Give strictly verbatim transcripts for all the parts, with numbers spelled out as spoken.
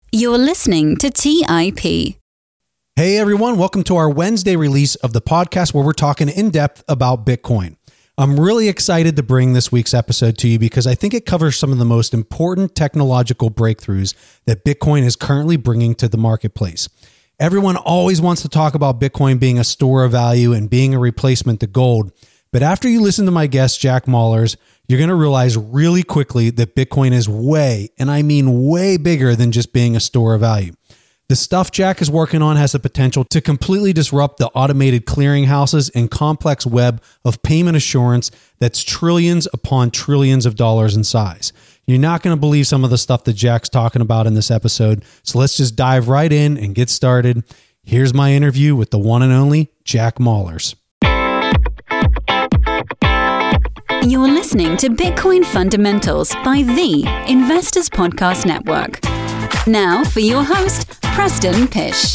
You're listening to T I P. Hey everyone, welcome to our Wednesday release of the podcast where we're talking in depth about Bitcoin. I'm really excited to bring this week's episode to you because I think it covers some of the most important technological breakthroughs that Bitcoin is currently bringing to the marketplace. Everyone always wants to talk about Bitcoin being a store of value and being a replacement to gold. But after you listen to my guest, Jack Mallers, you're going to realize really quickly that Bitcoin is way, and I mean way bigger than just being a store of value. The stuff Jack is working on has the potential to completely disrupt the automated clearinghouses and complex web of payment assurance that's trillions upon trillions of dollars in size. You're not going to believe some of the stuff that Jack's talking about in this episode, so let's just dive right in and get started. Here's my interview with the one and only Jack Mallers. You're listening to Bitcoin Fundamentals by the Investors Podcast Network. Now for your host, Preston Pysh.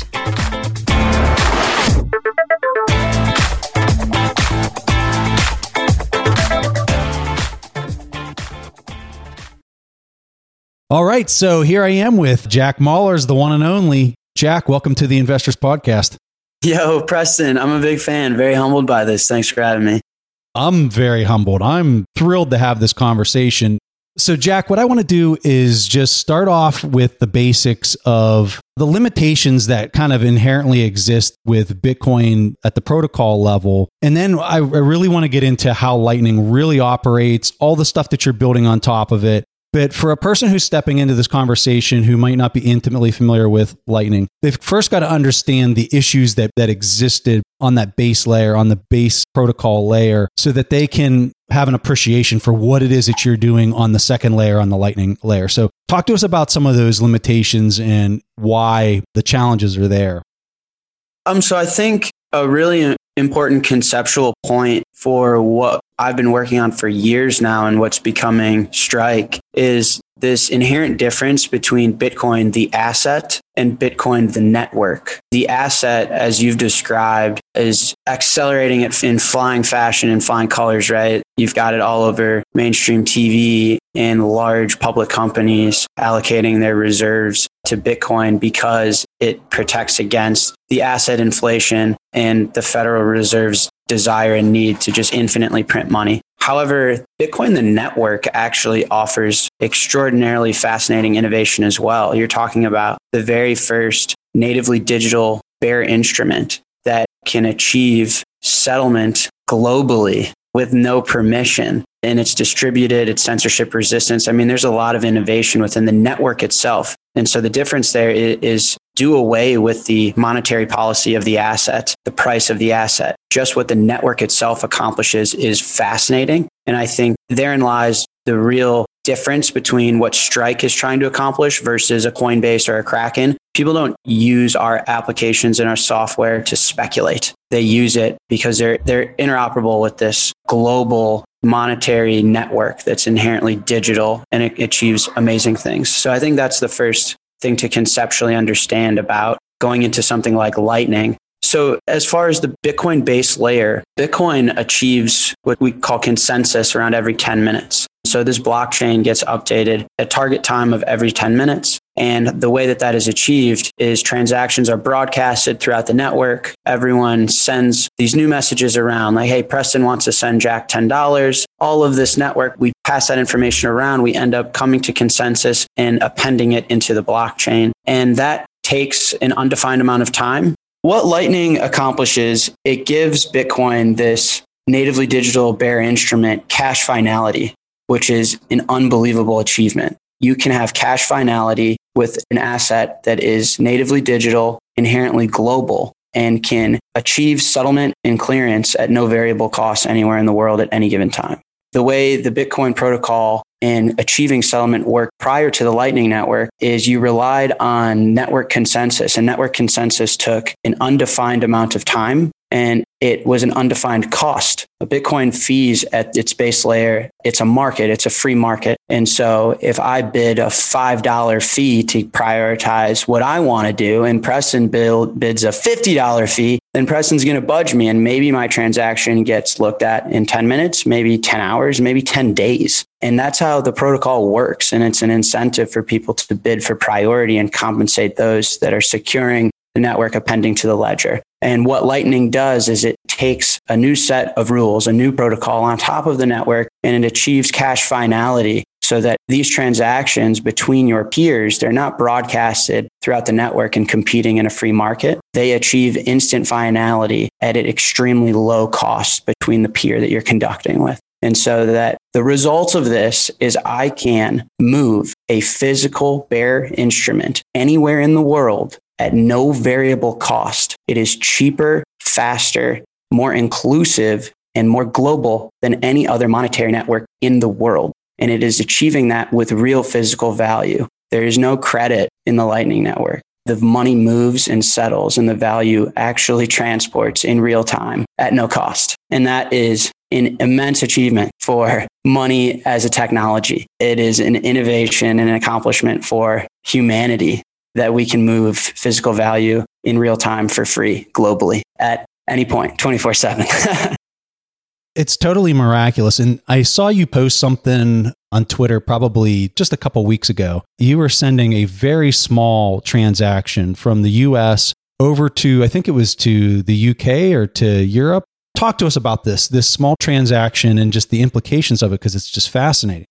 All right, so here I am with Jack Mallers, the one and only. Jack, welcome to the Investors Podcast. Yo, Preston, I'm a big fan. Very humbled by this. Thanks for having me. I'm very humbled. I'm thrilled to have this conversation. So, Jack, what I want to do is just start off with the basics of the limitations that kind of inherently exist with Bitcoin at the protocol level. And then I really want to get into how Lightning really operates, all the stuff that you're building on top of it. But for a person who's stepping into this conversation who might not be intimately familiar with Lightning, they've first got to understand the issues that, that existed on that base layer, on the base protocol layer, so that they can have an appreciation for what it is that you're doing on the second layer, on the Lightning layer. So talk to us about some of those limitations and why the challenges are there. Um, so I think a really important conceptual point for what I've been working on for years now and what's becoming Strike is this inherent difference between Bitcoin, the asset, and Bitcoin, the network. The asset, as you've described, is accelerating it in flying fashion and flying colors, right? You've got it all over mainstream T V and large public companies allocating their reserves to Bitcoin because it protects against the asset inflation and the Federal Reserve's desire and need to just infinitely print money. However, Bitcoin, the network, actually offers extraordinarily fascinating innovation as well. You're talking about the very first natively digital bearer instrument that can achieve settlement globally with no permission. And it's distributed, it's censorship resistance. I mean, there's a lot of innovation within the network itself. And so the difference there is do away with the monetary policy of the asset, the price of the asset. Just what the network itself accomplishes is fascinating. And I think therein lies the real difference between what Strike is trying to accomplish versus a Coinbase or a Kraken. People don't use our applications and our software to speculate. They use it because they're they're interoperable with this global monetary network that's inherently digital, and it achieves amazing things. So I think that's the first thing to conceptually understand about going into something like Lightning. So as far as the Bitcoin base layer, Bitcoin achieves what we call consensus around every ten minutes. So this blockchain gets updated at target time of every ten minutes. And the way that that is achieved is transactions are broadcasted throughout the network. Everyone sends these new messages around like, hey, Preston wants to send Jack ten dollars. All of this network, we pass that information around. We end up coming to consensus and appending it into the blockchain. And that takes an undefined amount of time. What Lightning accomplishes, it gives Bitcoin this natively digital bearer instrument cash finality, which is an unbelievable achievement. You can have cash finality with an asset that is natively digital, inherently global, and can achieve settlement and clearance at no variable cost anywhere in the world at any given time. The way the Bitcoin protocol in achieving settlement worked prior to the Lightning Network is you relied on network consensus, and network consensus took an undefined amount of time, and it was an undefined cost. A Bitcoin fees at its base layer, it's a market, it's a free market. And so if I bid a five dollars fee to prioritize what I want to do, and Preston build, bids a fifty dollars fee, then Preston's going to budge me. And maybe my transaction gets looked at in ten minutes, maybe ten hours, maybe ten days. And that's how the protocol works. And it's an incentive for people to bid for priority and compensate those that are securing the network appending to the ledger. And what Lightning does is it takes a new set of rules, a new protocol on top of the network, and it achieves cash finality so that these transactions between your peers, they're not broadcasted throughout the network and competing in a free market. They achieve instant finality at an extremely low cost between the peer that you're conducting with. And so that the result of this is I can move a physical bearer instrument anywhere in the world at no variable cost. It is cheaper, faster, more inclusive, and more global than any other monetary network in the world. And it is achieving that with real physical value. There is no credit in the Lightning Network. The money moves and settles, and the value actually transports in real time at no cost. And that is an immense achievement for money as a technology. It is an innovation and an accomplishment for humanity that we can move physical value in real time for free globally at any point, twenty-four seven. It's totally miraculous. And I saw you post something on Twitter probably just a couple weeks ago. You were sending a very small transaction from the U S over to, I think it was to the U K or to Europe. Talk to us about this, this small transaction and just the implications of it, because it's just fascinating.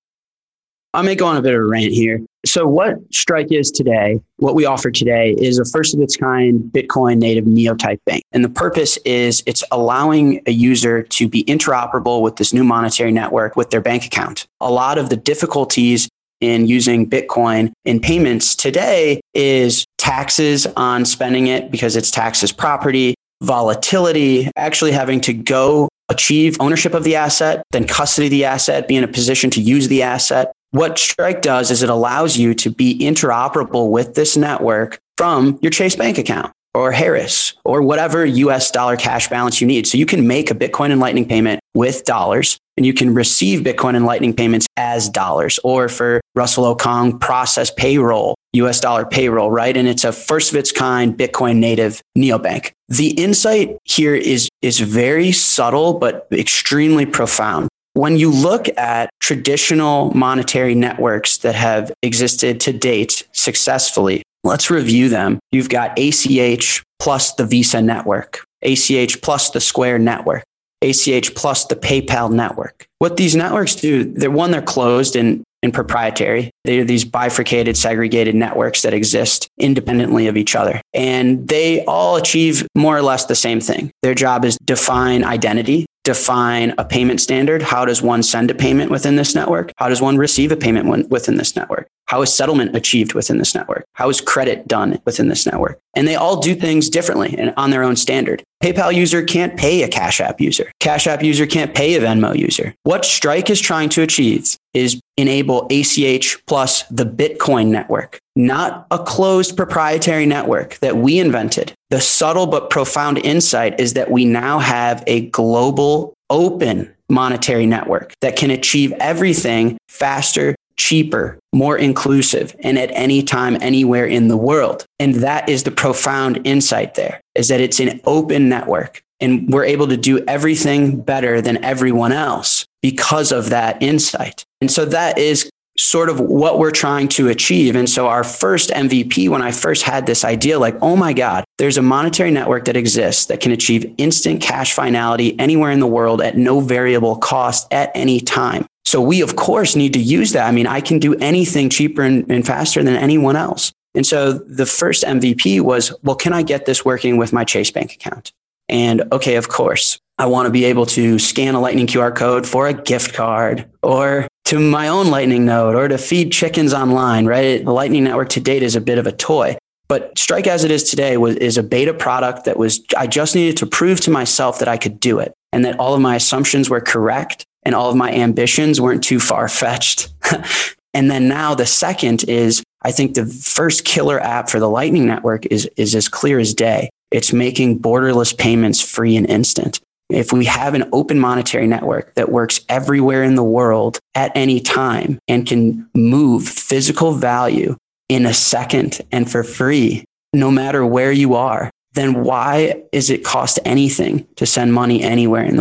I may go on a bit of a rant here. So what Strike is today, what we offer today is a first of its kind Bitcoin native Neotype bank. And the purpose is it's allowing a user to be interoperable with this new monetary network with their bank account. A lot of the difficulties in using Bitcoin in payments today is taxes on spending it because it's taxed as property, volatility, actually having to go achieve ownership of the asset, then custody the asset, be in a position to use the asset. What Strike does is it allows you to be interoperable with this network from your Chase bank account or Harris or whatever U S dollar cash balance you need. So you can make a Bitcoin and Lightning payment with dollars, and you can receive Bitcoin and Lightning payments as dollars, or for Russell Okong, process payroll, U S dollar payroll, right? And it's a first of its kind Bitcoin native neobank. The insight here is, is very subtle, but extremely profound. When you look at traditional monetary networks that have existed to date successfully, let's review them. You've got A C H plus the Visa network, A C H plus the Square network, A C H plus the PayPal network. What these networks do, they're one, they're closed and, and proprietary. They are these bifurcated, segregated networks that exist independently of each other. And they all achieve more or less the same thing. Their job is define identity, define a payment standard. How does one send a payment within this network? How does one receive a payment within this network? How is settlement achieved within this network? How is credit done within this network? And they all do things differently and on their own standard. PayPal user can't pay a Cash App user. Cash App user can't pay a Venmo user. What Strike is trying to achieve is enable A C H plus the Bitcoin network, not a closed proprietary network that we invented. The subtle but profound insight is that we now have a global open monetary network that can achieve everything faster, cheaper, more inclusive, and at any time, anywhere in the world. And that is the profound insight there, is that it's an open network and we're able to do everything better than everyone else because of that insight. And so that is sort of what we're trying to achieve. And so our first M V P, when I first had this idea, like, oh my God, there's a monetary network that exists that can achieve instant cash finality anywhere in the world at no variable cost at any time. So we, of course, need to use that. I mean, I can do anything cheaper and, and faster than anyone else. And so the first M V P was, well, can I get this working with my Chase bank account? And okay, of course, I want to be able to scan a Lightning Q R code for a gift card or to my own Lightning node or to feed chickens online, right? The Lightning Network to date is a bit of a toy. But Strike as it is today was is a beta product that was, I just needed to prove to myself that I could do it and that all of my assumptions were correct and all of my ambitions weren't too far-fetched. And then now the second is, I think the first killer app for the Lightning Network is, is as clear as day. It's making borderless payments free and instant. If we have an open monetary network that works everywhere in the world at any time and can move physical value in a second and for free, no matter where you are, then why is it cost anything to send money anywhere in the world?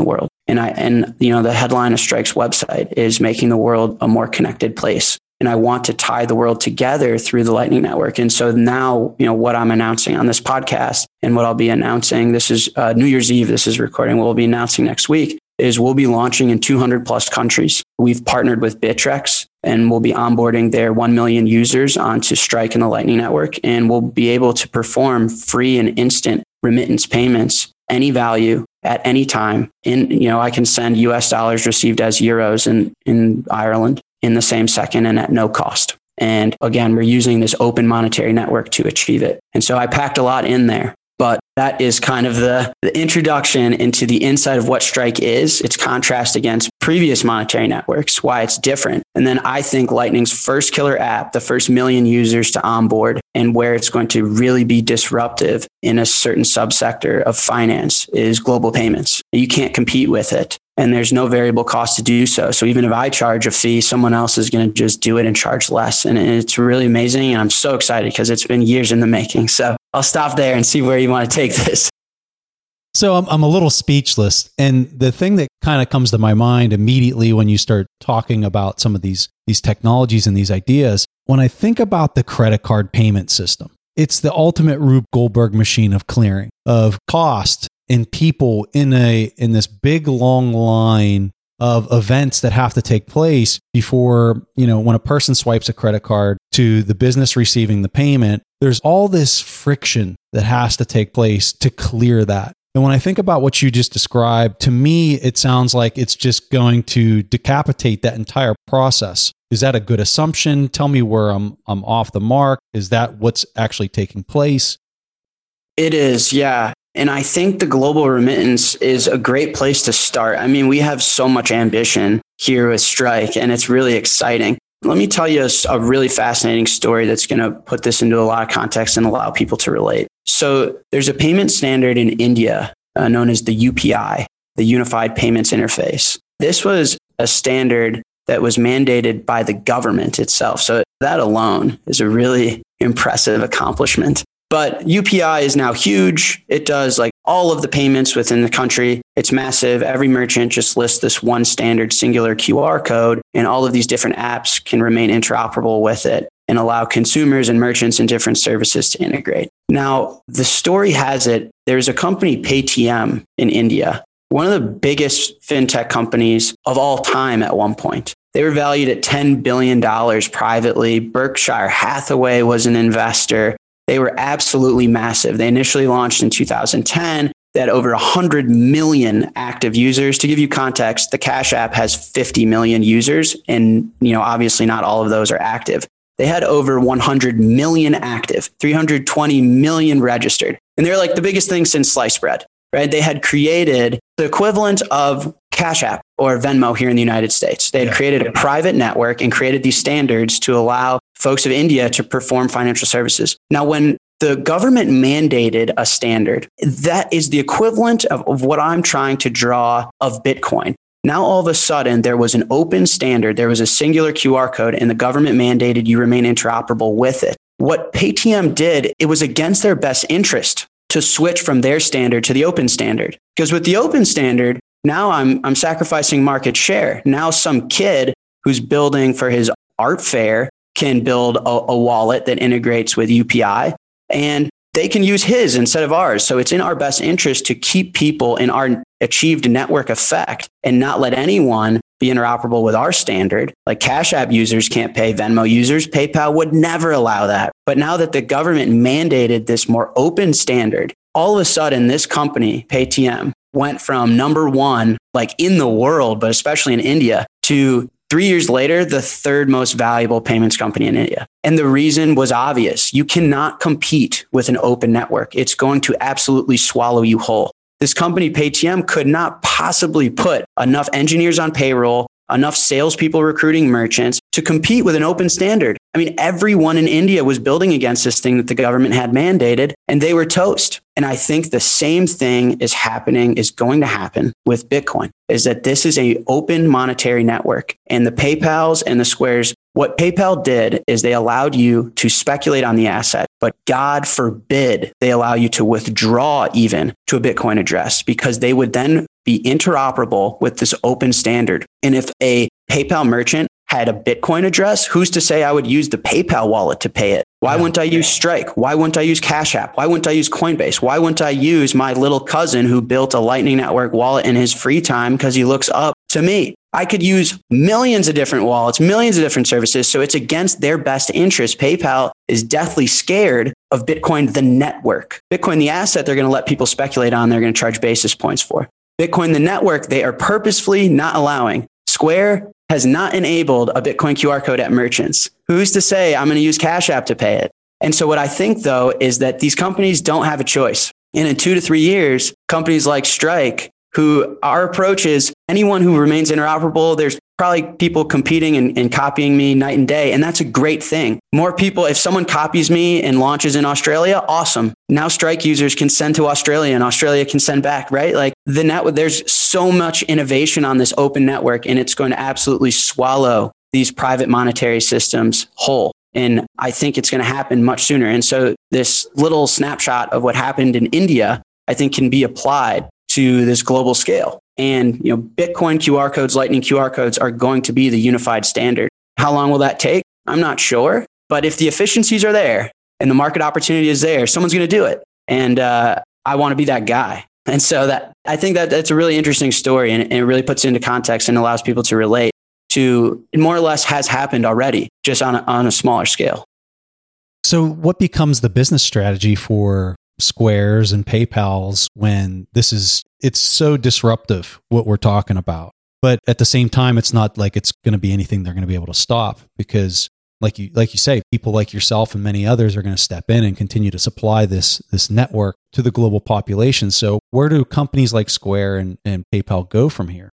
And I, and you know, the headline of Strike's website is making the world a more connected place. And I want to tie the world together through the Lightning Network. And so now, you know, what I'm announcing on this podcast and what I'll be announcing, this is uh, New Year's Eve, this is recording, we'll be announcing next week, is we'll be launching in two hundred plus countries. We've partnered with Bittrex and we'll be onboarding their one million users onto Strike and the Lightning Network. And we'll be able to perform free and instant remittance payments, any value at any time. In, you know, I can send U S dollars received as euros in, in Ireland in the same second and at no cost. And again, we're using this open monetary network to achieve it. And so I packed a lot in there, but that is kind of the, the introduction into the inside of what Strike is, its contrast against previous monetary networks, why it's different. And then I think Lightning's first killer app, the first million users to onboard, and where it's going to really be disruptive in a certain subsector of finance is global payments. You can't compete with it. And there's no variable cost to do so. So even if I charge a fee, someone else is going to just do it and charge less. And it's really amazing. And I'm so excited because it's been years in the making. So I'll stop there and see where you want to take this. So I'm, I'm a little speechless. And the thing that kind of comes to my mind immediately when you start talking about some of these, these technologies and these ideas, when I think about the credit card payment system, it's the ultimate Rube Goldberg machine of clearing, of cost, and people in a in this big long line of events that have to take place before, you know, when a person swipes a credit card to the business receiving the payment, there's all this friction that has to take place to clear that. And when I think about what you just described, to me, it sounds like it's just going to decapitate that entire process. Is that a good assumption? Tell me where I'm I'm off the mark. Is that what's actually taking place? It is, yeah. And I think the global remittance is a great place to start. I mean, we have so much ambition here with Strike, and it's really exciting. Let me tell you a, a really fascinating story that's going to put this into a lot of context and allow people to relate. So there's a payment standard in India uh, known as the U P I, the Unified Payments Interface. This was a standard that was mandated by the government itself. So that alone is a really impressive accomplishment. But U P I is now huge. It does like all of the payments within the country. It's massive. Every merchant just lists this one standard singular Q R code, and all of these different apps can remain interoperable with it and allow consumers and merchants and different services to integrate. Now, the story has it, there's a company, Paytm, in India, one of the biggest fintech companies of all time at one point. They were valued at ten billion dollars privately. Berkshire Hathaway was an investor. They were absolutely massive. They initially launched in two thousand ten. They had over one hundred million active users. To give you context, the Cash App has fifty million users, and you know, obviously not all of those are active. They had over one hundred million active, three hundred twenty million registered. And they're like the biggest thing since sliced bread, right? They had created the equivalent of Cash App or Venmo here in the United States. They had yeah. created a private network and created these standards to allow folks of India to perform financial services. Now, when the government mandated a standard, that is the equivalent of, of what I'm trying to draw of Bitcoin. Now, all of a sudden, there was an open standard. There was a singular Q R code, and the government mandated you remain interoperable with it. What Paytm did, it was against their best interest to switch from their standard to the open standard. Because with the open standard, now I'm I'm sacrificing market share. Now some kid who's building for his art fair can build a, a wallet that integrates with U P I, and they can use his instead of ours. So it's in our best interest to keep people in our achieved network effect and not let anyone be interoperable with our standard. Like Cash App users can't pay Venmo users. PayPal would never allow that. But now that the government mandated this more open standard, all of a sudden this company, Paytm, went from number one, like in the world, but especially in India, to three years later, the third most valuable payments company in India. And the reason was obvious. You cannot compete with an open network. It's going to absolutely swallow you whole. This company, Paytm, could not possibly put enough engineers on payroll, enough salespeople recruiting merchants to compete with an open standard. I mean, everyone in India was building against this thing that the government had mandated, and they were toast. And I think the same thing is happening, is going to happen with Bitcoin, is that this is an open monetary network. And the PayPals and the Squares, what PayPal did is they allowed you to speculate on the asset, but God forbid they allow you to withdraw even to a Bitcoin address, because they would then be interoperable with this open standard. And if a PayPal merchant had a Bitcoin address, who's to say I would use the PayPal wallet to pay it? Why yeah. wouldn't I use Strike? Why wouldn't I use Cash App? Why wouldn't I use Coinbase? Why wouldn't I use my little cousin who built a Lightning Network wallet in his free time because he looks up to me? I could use millions of different wallets, millions of different services. So it's against their best interest. PayPal is deathly scared of Bitcoin, the network. Bitcoin, the asset they're going to let people speculate on, they're going to charge basis points for. Bitcoin, the network, they are purposefully not allowing. Square has not enabled a Bitcoin Q R code at merchants. Who's to say I'm going to use Cash App to pay it? And so what I think, though, is that these companies don't have a choice. And in two to three years, companies like Strike, who our approach is anyone who remains interoperable, there's probably people competing and, and copying me night and day. And that's a great thing. More people, if someone copies me and launches in Australia, awesome. Now Strike users can send to Australia and Australia can send back, right? Like the network, there's so much innovation on this open network and it's going to absolutely swallow these private monetary systems whole. And I think it's going to happen much sooner. And so this little snapshot of what happened in India, I think can be applied to this global scale. And, you know, Bitcoin Q R codes, Lightning Q R codes are going to be the unified standard. How long will that take? I'm not sure. But if the efficiencies are there and the market opportunity is there, someone's going to do it. And uh, I want to be that guy. And so that I think that that's a really interesting story and, and it really puts it into context and allows people to relate to, it more or less has happened already, just on a, on a smaller scale. So what becomes the business strategy for Squares and PayPals when this is, it's so disruptive what we're talking about, but at the same time, it's not like it's going to be anything they're going to be able to stop because like you, like you say, people like yourself and many others are going to step in and continue to supply this, this network to the global population. So where do companies like Square and, and PayPal go from here?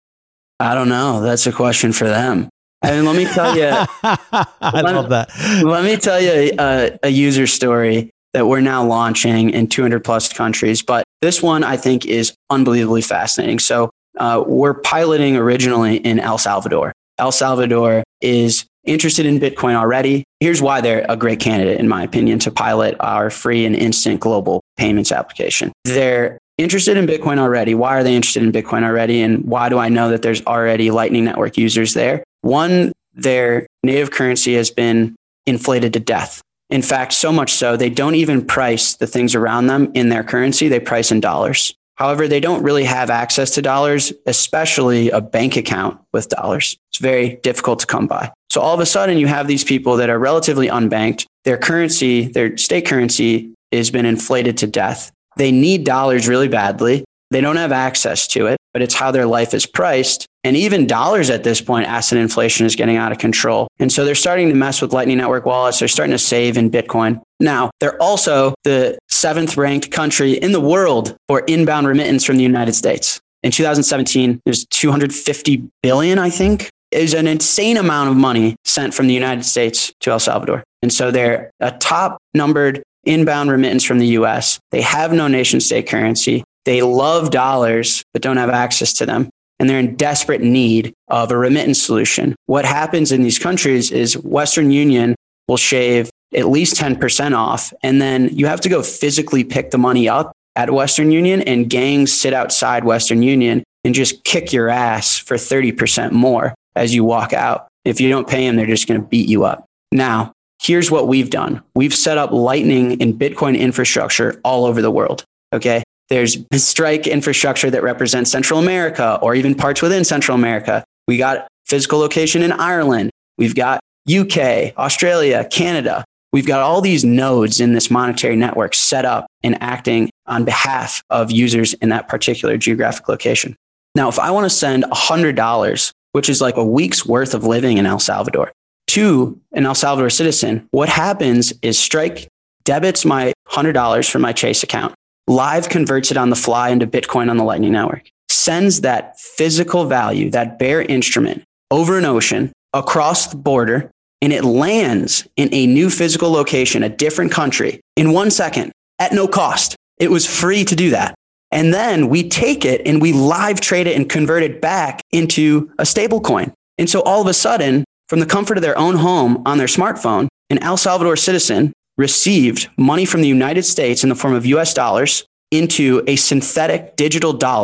I don't know. That's a question for them. I mean, let me tell you, I let, love that. Let me tell you a, a user story that we're now launching in two hundred plus countries. But this one I think is unbelievably fascinating. So uh, we're piloting originally in El Salvador. El Salvador is interested in Bitcoin already. Here's why they're a great candidate, in my opinion, to pilot our free and instant global payments application. They're interested in Bitcoin already. Why are they interested in Bitcoin already? And why do I know that there's already Lightning Network users there? One, their native currency has been inflated to death. In fact, so much so, they don't even price the things around them in their currency. They price in dollars. However, they don't really have access to dollars, especially a bank account with dollars. It's very difficult to come by. So all of a sudden, you have these people that are relatively unbanked. Their currency, their state currency has been inflated to death. They need dollars really badly. They don't have access to it, but it's how their life is priced. And even dollars at this point, asset inflation is getting out of control. And so they're starting to mess with Lightning Network wallets. They're starting to save in Bitcoin. Now, they're also the seventh ranked country in the world for inbound remittance from the United States. In two thousand seventeen, there's two hundred fifty billion, I think. It was an insane amount of money sent from the United States to El Salvador. And so they're a top numbered inbound remittance from the U S. They have no nation state currency. They love dollars, but don't have access to them. And they're in desperate need of a remittance solution. What happens in these countries is Western Union will shave at least ten percent off. And then you have to go physically pick the money up at Western Union, and gangs sit outside Western Union and just kick your ass for thirty percent more as you walk out. If you don't pay them, they're just going to beat you up. Now, here's what we've done. We've set up Lightning and Bitcoin infrastructure all over the world. Okay. There's Strike infrastructure that represents Central America or even parts within Central America. We got physical location in Ireland. We've got U K, Australia, Canada. We've got all these nodes in this monetary network set up and acting on behalf of users in that particular geographic location. Now, if I want to send one hundred dollars, which is like a week's worth of living in El Salvador, to an El Salvador citizen, what happens is Strike debits my one hundred dollars from my Chase account, live converts it on the fly into Bitcoin on the Lightning Network, sends that physical value, that bare instrument, over an ocean, across the border, and it lands in a new physical location, a different country, in one second, at no cost. It was free to do that. And then we take it and we live trade it and convert it back into a stable coin. And so all of a sudden, from the comfort of their own home on their smartphone, an El Salvador citizen received money from the United States in the form of U S dollars into a synthetic digital dollar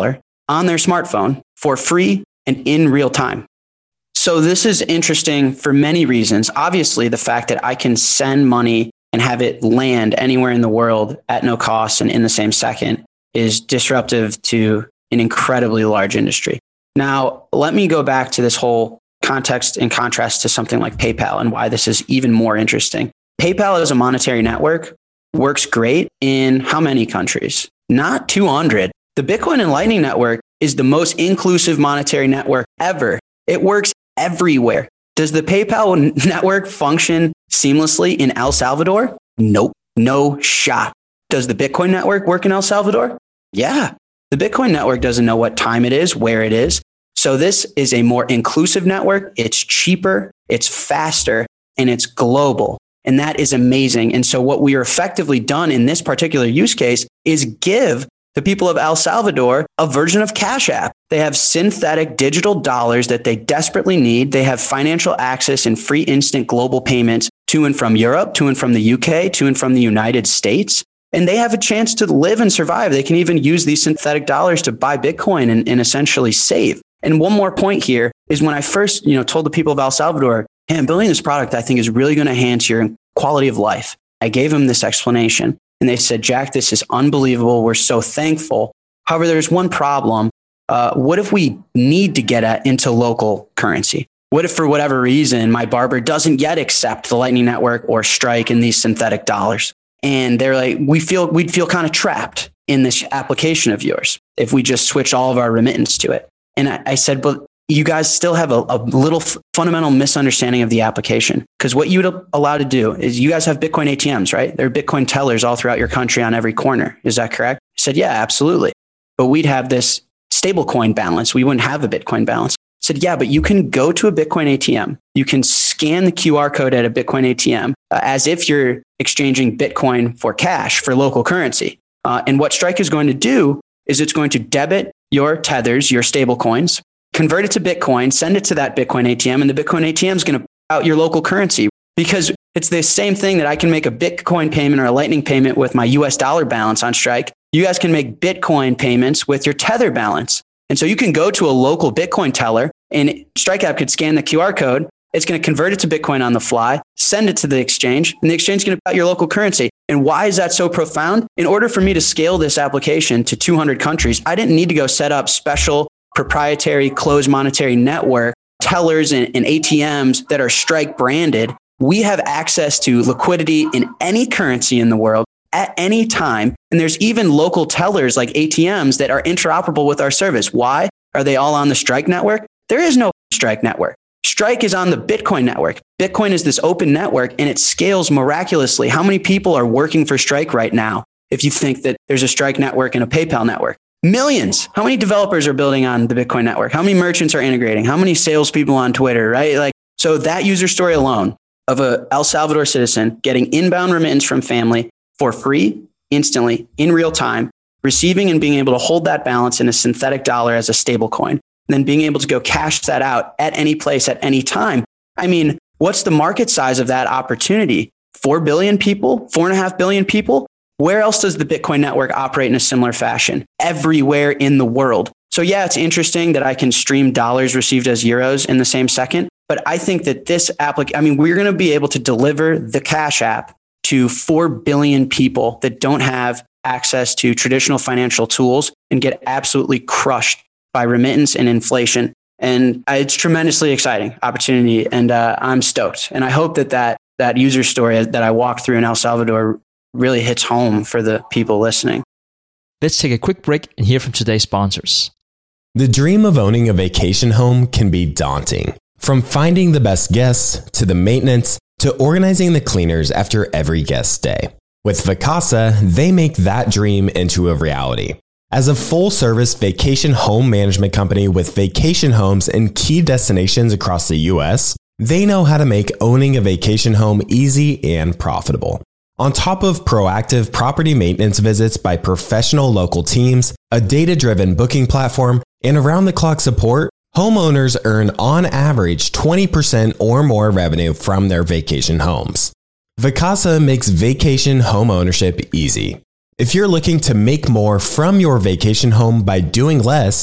on their smartphone for free and in real time. So this is interesting for many reasons. Obviously, the fact that I can send money and have it land anywhere in the world at no cost and in the same second is disruptive to an incredibly large industry. Now, let me go back to this whole context in contrast to something like PayPal and why this is even more interesting. PayPal as a monetary network works great in how many countries? Not two hundred. The Bitcoin and Lightning Network is the most inclusive monetary network ever. It works everywhere. Does the PayPal network function seamlessly in El Salvador? Nope, no shot. Does the Bitcoin network work in El Salvador? Yeah. The Bitcoin network doesn't know what time it is, where it is. So this is a more inclusive network. It's cheaper, it's faster, and it's global. And that is amazing. And so what we are effectively done in this particular use case is give the people of El Salvador a version of Cash App. They have synthetic digital dollars that they desperately need. They have financial access and free instant global payments to and from Europe, to and from the U K, to and from the United States. And they have a chance to live and survive. They can even use these synthetic dollars to buy Bitcoin and, and essentially save. And one more point here is when I first, you know, told the people of El Salvador, hey, I'm building this product I think is really going to enhance your quality of life. I gave them this explanation and they said, Jack, this is unbelievable. We're so thankful. However, there's one problem. Uh, what if we need to get at into local currency? What if for whatever reason, my barber doesn't yet accept the Lightning Network or Strike and these synthetic dollars? And they're like, we feel, we'd feel kind of trapped in this application of yours if we just switch all of our remittance to it. And I, I said, but you guys still have a, a little f- fundamental misunderstanding of the application. Because what you would allow to do is you guys have Bitcoin A T Ms, right? There are Bitcoin tellers all throughout your country on every corner. Is that correct? I said, yeah, absolutely. But we'd have this stablecoin balance. We wouldn't have a Bitcoin balance. I said, yeah, but you can go to a Bitcoin A T M. You can scan the Q R code at a Bitcoin A T M uh, as if you're exchanging Bitcoin for cash for local currency. Uh, and what Strike is going to do is it's going to debit your tethers, your stable coins, convert it to Bitcoin, send it to that Bitcoin A T M, and the Bitcoin A T M is going to put out your local currency because it's the same thing that I can make a Bitcoin payment or a Lightning payment with my U S dollar balance on Strike. You guys can make Bitcoin payments with your Tether balance. And so you can go to a local Bitcoin teller and Strike app could scan the Q R code. It's going to convert it to Bitcoin on the fly, send it to the exchange, and the exchange is going to put out your local currency. And why is that so profound? In order for me to scale this application to two hundred countries, I didn't need to go set up special proprietary closed monetary network tellers and, and A T Ms that are Strike branded. We have access to liquidity in any currency in the world at any time. And there's even local tellers like A T Ms that are interoperable with our service. Why? Are they all on the Strike network? There is no Strike network. Strike is on the Bitcoin network. Bitcoin is this open network and it scales miraculously. How many people are working for Strike right now? If you think that there's a Strike network and a PayPal network, millions. How many developers are building on the Bitcoin network? How many merchants are integrating? How many salespeople on Twitter, right? Like, so that user story alone of a El Salvador citizen getting inbound remittance from family for free, instantly, in real time, receiving and being able to hold that balance in a synthetic dollar as a stable coin, and then being able to go cash that out at any place at any time. I mean, what's the market size of that opportunity? Four billion people, four and a half billion people? Where else does the Bitcoin network operate in a similar fashion? Everywhere in the world. So yeah, it's interesting that I can stream dollars received as euros in the same second. But I think that this application, I mean, we're going to be able to deliver the Cash App to four billion people that don't have access to traditional financial tools and get absolutely crushed by remittance and inflation. And it's tremendously exciting opportunity. And uh, I'm stoked. And I hope that, that that user story that I walked through in El Salvador really hits home for the people listening. Let's take a quick break and hear from today's sponsors. The dream of owning a vacation home can be daunting. From finding the best guests to the maintenance to organizing the cleaners after every guest stay. With Vacasa, they make that dream into a reality. As a full-service vacation home management company with vacation homes in key destinations across the U S, they know how to make owning a vacation home easy and profitable. On top of proactive property maintenance visits by professional local teams, a data-driven booking platform, and around-the-clock support, homeowners earn on average twenty percent or more revenue from their vacation homes. Vacasa makes vacation home ownership easy. If you're looking to make more from your vacation home by doing less,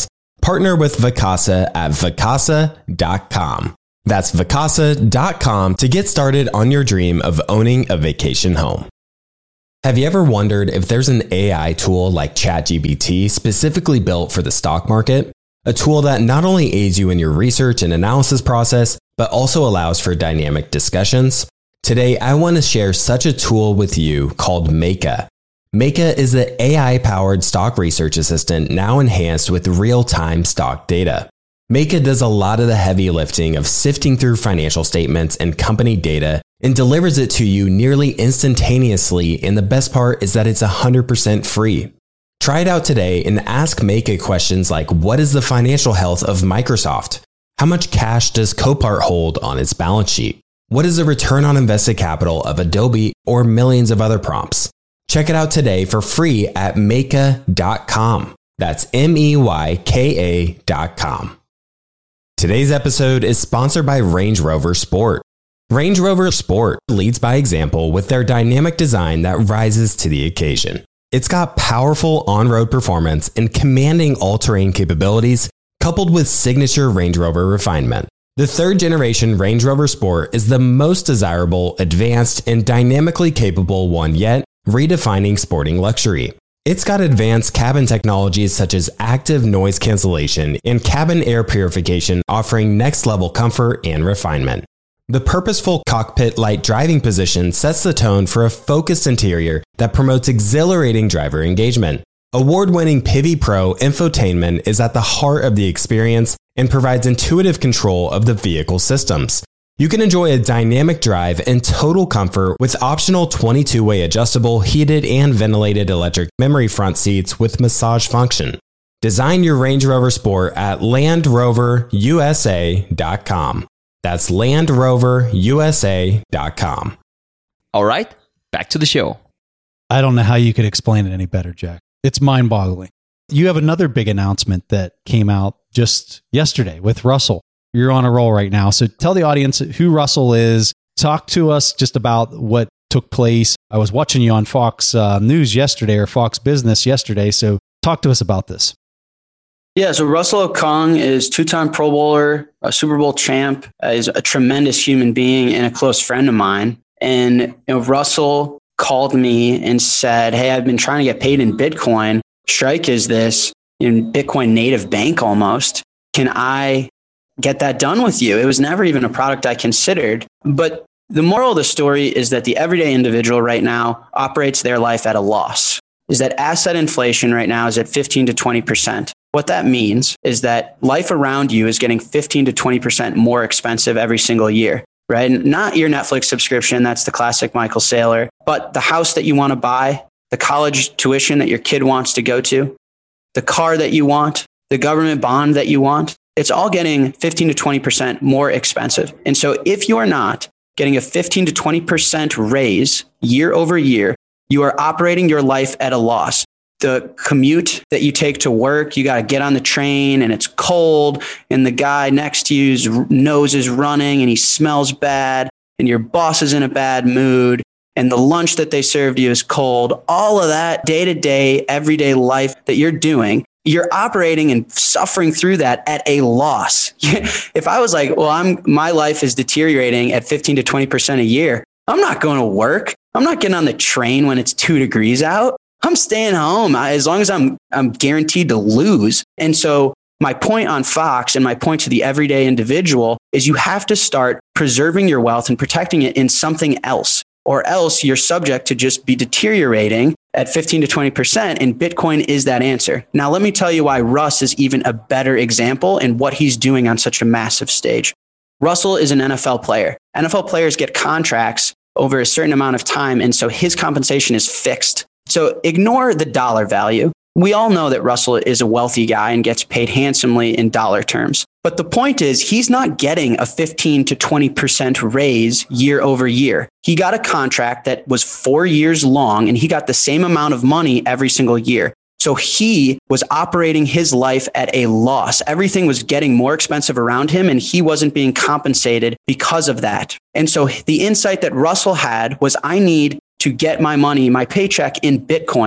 Partner with Vacasa at vacasa dot com. That's vacasa dot com to get started on your dream of owning a vacation home. Have you ever wondered if there's an A I tool like ChatGPT specifically built for the stock market? A tool that not only aids you in your research and analysis process, but also allows for dynamic discussions? Today, I want to share such a tool with you called Meyka. Meyka is the A I-powered stock research assistant now enhanced with real-time stock data. Meyka does a lot of the heavy lifting of sifting through financial statements and company data and delivers it to you nearly instantaneously, and the best part is that it's one hundred percent free. Try it out today and ask Meyka questions like, what is the financial health of Microsoft? How much cash does Copart hold on its balance sheet? What is the return on invested capital of Adobe, or millions of other prompts? Check it out today for free at meyka dot com. That's M E Y K A dot com. Today's episode is sponsored by Range Rover Sport. Range Rover Sport leads by example with their dynamic design that rises to the occasion. It's got powerful on-road performance and commanding all-terrain capabilities, coupled with signature Range Rover refinement. The third generation Range Rover Sport is the most desirable, advanced, and dynamically capable one yet, redefining sporting luxury. It's got advanced cabin technologies such as active noise cancellation and cabin air purification, offering next-level comfort and refinement. The purposeful cockpit-like driving position sets the tone for a focused interior that promotes exhilarating driver engagement. Award-winning Pivi Pro infotainment is at the heart of the experience and provides intuitive control of the vehicle systems. You can enjoy a dynamic drive and total comfort with optional twenty-two way adjustable, heated and ventilated electric memory front seats with massage function. Design your Range Rover Sport at land rover u s a dot com. That's land rover u s a dot com. All right, back to the show. I don't know how you could explain it any better, Jack. It's mind-boggling. You have another big announcement that came out just yesterday with Russell. You're on a roll right now. So tell the audience who Russell is. Talk to us just about what took place. I was watching you on Fox uh, News yesterday, or Fox Business yesterday. So talk to us about this. Yeah, so Russell Okung is two-time Pro Bowler, a Super Bowl champ, uh, is a tremendous human being and a close friend of mine. And you know, Russell called me and said, hey, I've been trying to get paid in Bitcoin. Strike is this in Bitcoin native bank almost. Can I get that done with you? It was never even a product I considered. But the moral of the story is that the everyday individual right now operates their life at a loss. Is that asset inflation right now is at fifteen to twenty percent. What that means is that life around you is getting fifteen to twenty percent more expensive every single year, right? And not your Netflix subscription. That's the classic Michael Saylor, but the house that you want to buy, the college tuition that your kid wants to go to, the car that you want, the government bond that you want. It's all getting fifteen to twenty percent more expensive. And so if you're not getting a fifteen to twenty percent raise year over year, you are operating your life at a loss. The commute that you take to work, you got to get on the train and it's cold and the guy next to you's nose is running and he smells bad and your boss is in a bad mood and the lunch that they served you is cold. All of that day-to-day, everyday life that you're doing, you're operating and suffering through that at a loss. If I was like, well, I'm my life is deteriorating at fifteen to twenty percent a year, I'm not going to work. I'm not getting on the train when it's two degrees out. I'm staying home as long as I'm I'm guaranteed to lose. And so my point on Fox and my point to the everyday individual is you have to start preserving your wealth and protecting it in something else, or else you're subject to just be deteriorating at fifteen to twenty percent. And Bitcoin is that answer. Now, let me tell you why Russ is even a better example in what he's doing on such a massive stage. Russell is an N F L player. N F L players get contracts over a certain amount of time. And so his compensation is fixed. So ignore the dollar value. We all know that Russell is a wealthy guy and gets paid handsomely in dollar terms. But the point is, he's not getting a fifteen to twenty percent raise year over year. He got a contract that was four years long and he got the same amount of money every single year. So he was operating his life at a loss. Everything was getting more expensive around him and he wasn't being compensated because of that. And so the insight that Russell had was, I need to get my money, my paycheck in Bitcoin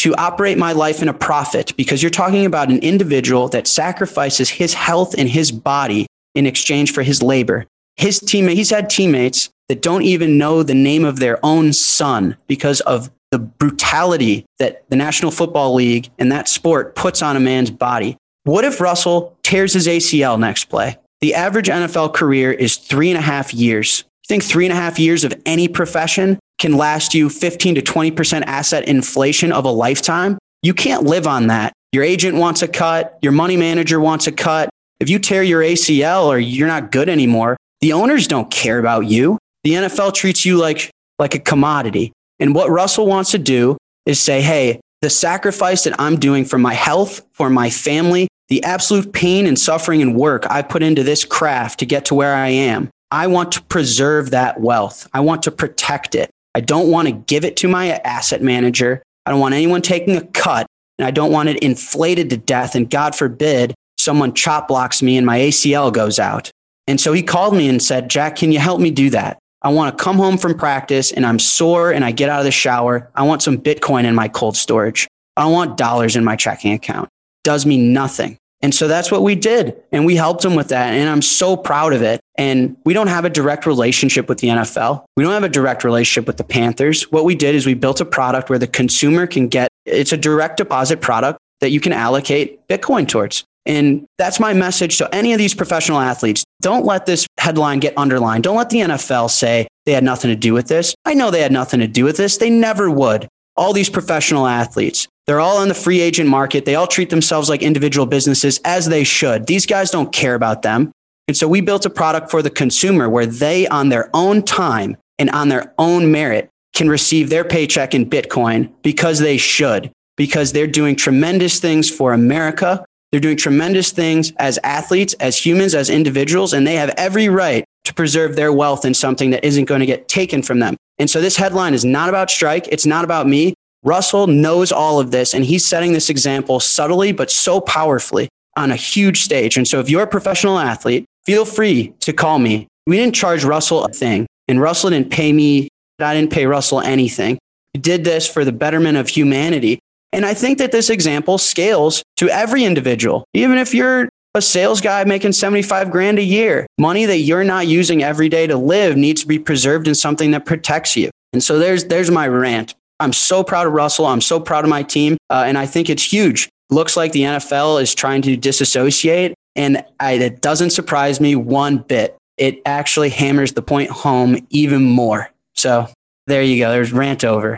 to operate my life in a profit, because you're talking about an individual that sacrifices his health and his body in exchange for his labor. His teammate, he's had teammates that don't even know the name of their own son because of the brutality that the National Football League and that sport puts on a man's body. What if Russell tears his A C L next play? The average N F L career is three and a half years. You think three and a half years of any profession can last you fifteen to twenty percent asset inflation of a lifetime? You can't live on that. Your agent wants a cut. Your money manager wants a cut. If you tear your A C L or you're not good anymore, the owners don't care about you. The N F L treats you like, like a commodity. And what Russell wants to do is say, hey, the sacrifice that I'm doing for my health, for my family, the absolute pain and suffering and work I put into this craft to get to where I am, I want to preserve that wealth. I want to protect it. I don't want to give it to my asset manager. I don't want anyone taking a cut, and I don't want it inflated to death. And God forbid, someone chop blocks me and my A C L goes out. And so he called me and said, Jack, can you help me do that? I want to come home from practice and I'm sore and I get out of the shower. I want some Bitcoin in my cold storage. I don't want dollars in my checking account. Does me nothing. And so that's what we did. And we helped him with that. And I'm so proud of it. And we don't have a direct relationship with the N F L. We don't have a direct relationship with the Panthers. What we did is we built a product where the consumer can get, it's a direct deposit product that you can allocate Bitcoin towards. And that's my message to any of these professional athletes. Don't let this headline get underlined. Don't let the N F L say they had nothing to do with this. I know they had nothing to do with this. They never would. All these professional athletes, they're all on the free agent market. They all treat themselves like individual businesses, as they should. These guys don't care about them. And so we built a product for the consumer where they, on their own time and on their own merit, can receive their paycheck in Bitcoin because they should, because they're doing tremendous things for America. They're doing tremendous things as athletes, as humans, as individuals, and they have every right to preserve their wealth in something that isn't going to get taken from them. And so this headline is not about Strike. It's not about me. Russell knows all of this, and he's setting this example subtly, but so powerfully on a huge stage. And so if you're a professional athlete, feel free to call me. We didn't charge Russell a thing, and Russell didn't pay me. I didn't pay Russell anything. We did this for the betterment of humanity. And I think that this example scales to every individual. Even if you're a sales guy making seventy-five grand a year, money that you're not using every day to live needs to be preserved in something that protects you. And so there's, there's my rant. I'm so proud of Russell. I'm so proud of my team. Uh, and I think it's huge. Looks like the N F L is trying to disassociate. And I, it doesn't surprise me one bit. It actually hammers the point home even more. So there you go. There's rant over.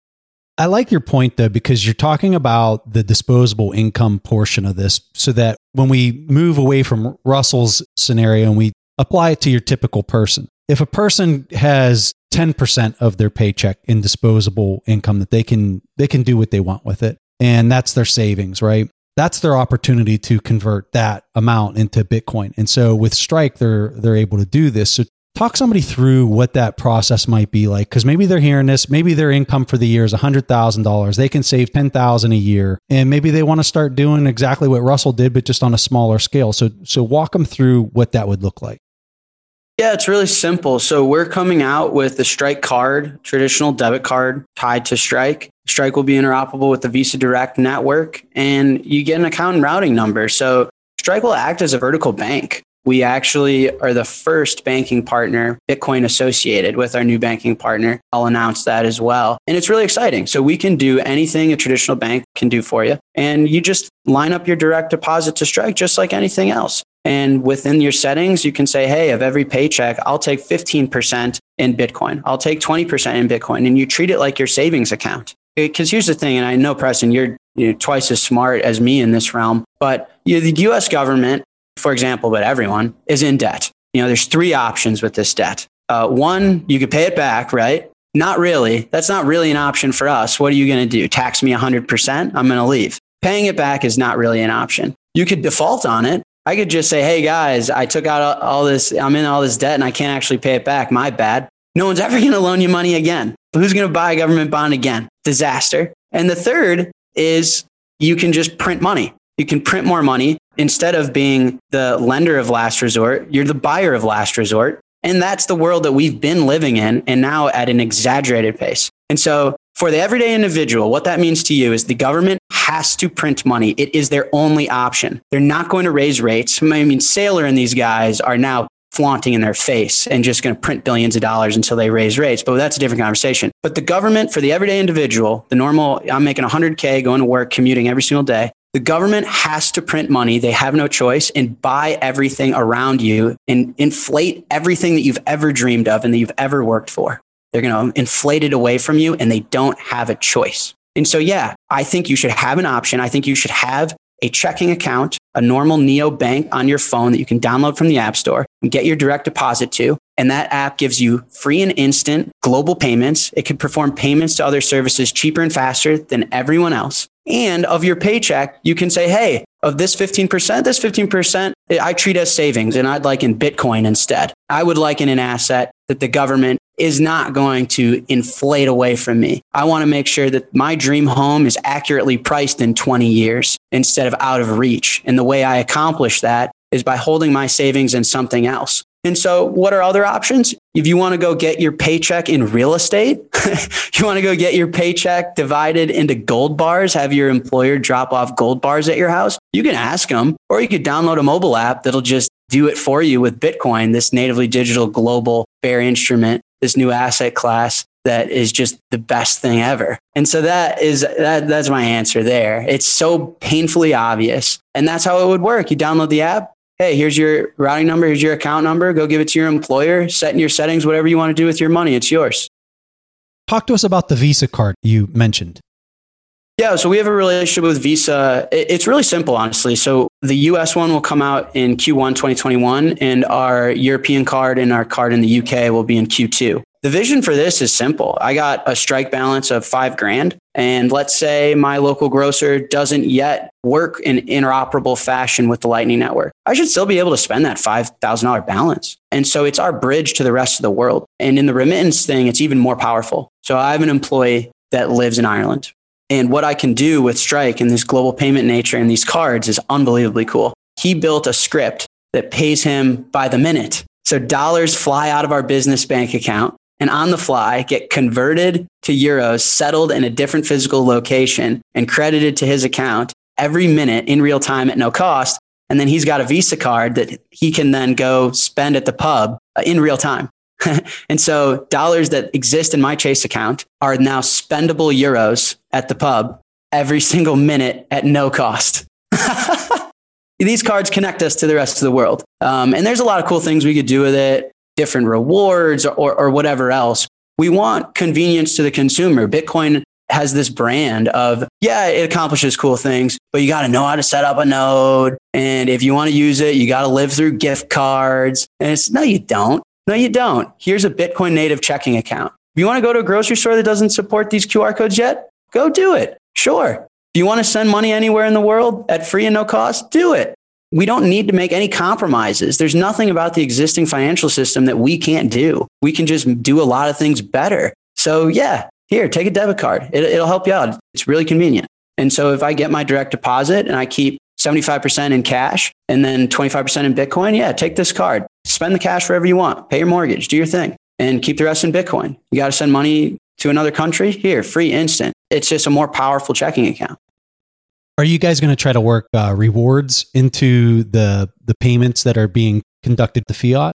I like your point, though, because you're talking about the disposable income portion of this, so that when we move away from Russell's scenario and we apply it to your typical person, if a person has ten percent of their paycheck in disposable income that they can they can do what they want with it, and that's their savings, right? That's their opportunity to convert that amount into Bitcoin. And so with Strike, they're they're able to do this. So talk somebody through what that process might be like, because maybe they're hearing this, maybe their income for the year is one hundred thousand dollars. They can save ten thousand dollars a year, and maybe they want to start doing exactly what Russell did, but just on a smaller scale. So, so walk them through what that would look like. Yeah, it's really simple. So we're coming out with the Strike card, traditional debit card tied to Strike. Strike will be interoperable with the Visa Direct network, and you get an account and routing number. So Strike will act as a vertical bank. We actually are the first banking partner Bitcoin associated with our new banking partner. I'll announce that as well. And it's really exciting. So we can do anything a traditional bank can do for you. And you just line up your direct deposit to Strike just like anything else. And within your settings, you can say, hey, of every paycheck, I'll take fifteen percent in Bitcoin. I'll take twenty percent in Bitcoin. And you treat it like your savings account. Because here's the thing, and I know, Preston, you're, you're twice as smart as me in this realm, but you know, the U S government, for example, but everyone is in debt. You know, there's three options with this debt. Uh, one, you could pay it back, right? Not really. That's not really an option for us. What are you going to do? Tax me one hundred percent? I'm going to leave. Paying it back is not really an option. You could default on it. I could just say, hey, guys, I took out all this. I'm in all this debt and I can't actually pay it back. My bad. No one's ever going to loan you money again. Who's going to buy a government bond again? Disaster. And the third is you can just print money. You can print more money. Instead of being the lender of last resort, you're the buyer of last resort. And that's the world that we've been living in, and now at an exaggerated pace. And so For the everyday individual, what that means to you is the government has to print money. It is their only option. They're not going to raise rates. I mean, Saylor and these guys are now flaunting in their face and just going to print billions of dollars until they raise rates. But that's a different conversation. But the government, for the everyday individual, the normal, I'm making one hundred K going to work, commuting every single day. The government has to print money. They have no choice and buy everything around you and inflate everything that you've ever dreamed of and that you've ever worked for. They're going to inflate it away from you and they don't have a choice. And so, yeah, I think you should have an option. I think you should have a checking account, a normal neobank on your phone that you can download from the App Store and get your direct deposit to. And that app gives you free and instant global payments. It can perform payments to other services cheaper and faster than everyone else. And of your paycheck, you can say, hey, of this fifteen percent, this fifteen percent, I treat as savings and I'd like in Bitcoin instead. I would like in an asset that the government is not going to inflate away from me. I want to make sure that my dream home is accurately priced in twenty years instead of out of reach. And the way I accomplish that is by holding my savings in something else. And so what are other options? If you want to go get your paycheck in real estate, you want to go get your paycheck divided into gold bars, have your employer drop off gold bars at your house, you can ask them, or you could download a mobile app that'll just do it for you with Bitcoin, this natively digital global bear instrument, this new asset class that is just the best thing ever. And so that is, that, that's my answer there. It's so painfully obvious. And that's how it would work. You download the app. Hey, here's your routing number. Here's your account number. Go give it to your employer. Set in your settings, whatever you want to do with your money. It's yours. Talk to us about the Visa card you mentioned. Yeah, so we have a relationship with Visa. It's really simple, honestly. So the U S one will come out in Q one twenty twenty-one, and our European card and our card in the U K will be in Q two. The vision for this is simple. I got a strike balance of five grand. And let's say my local grocer doesn't yet work in interoperable fashion with the Lightning Network. I should still be able to spend that five thousand dollars balance. And so it's our bridge to the rest of the world. And in the remittance thing, it's even more powerful. So I have an employee that lives in Ireland. And what I can do with Strike and this global payment nature and these cards is unbelievably cool. He built a script that pays him by the minute. So dollars fly out of our business bank account and on the fly get converted to euros, settled in a different physical location and credited to his account every minute in real time at no cost. And then he's got a Visa card that he can then go spend at the pub in real time. And so dollars that exist in my Chase account are now spendable euros at the pub every single minute at no cost. These cards connect us to the rest of the world. Um, and there's a lot of cool things we could do with it, different rewards or, or whatever else. We want convenience to the consumer. Bitcoin has this brand of, yeah, it accomplishes cool things, but you got to know how to set up a node. And if you want to use it, you got to live through gift cards. And it's, no, you don't. No, you don't. Here's a Bitcoin native checking account. If you want to go to a grocery store that doesn't support these Q R codes yet, go do it. Sure. If you want to send money anywhere in the world at free and no cost, do it. We don't need to make any compromises. There's nothing about the existing financial system that we can't do. We can just do a lot of things better. So yeah, here, take a debit card. It, it'll help you out. It's really convenient. And so if I get my direct deposit and I keep seventy-five percent in cash and then twenty-five percent in Bitcoin, yeah, take this card. Spend the cash wherever you want. Pay your mortgage, do your thing, and keep the rest in Bitcoin. You got to send money to another country? Here, free, instant. It's just a more powerful checking account. Are you guys going to try to work uh, rewards into the the payments that are being conducted to fiat?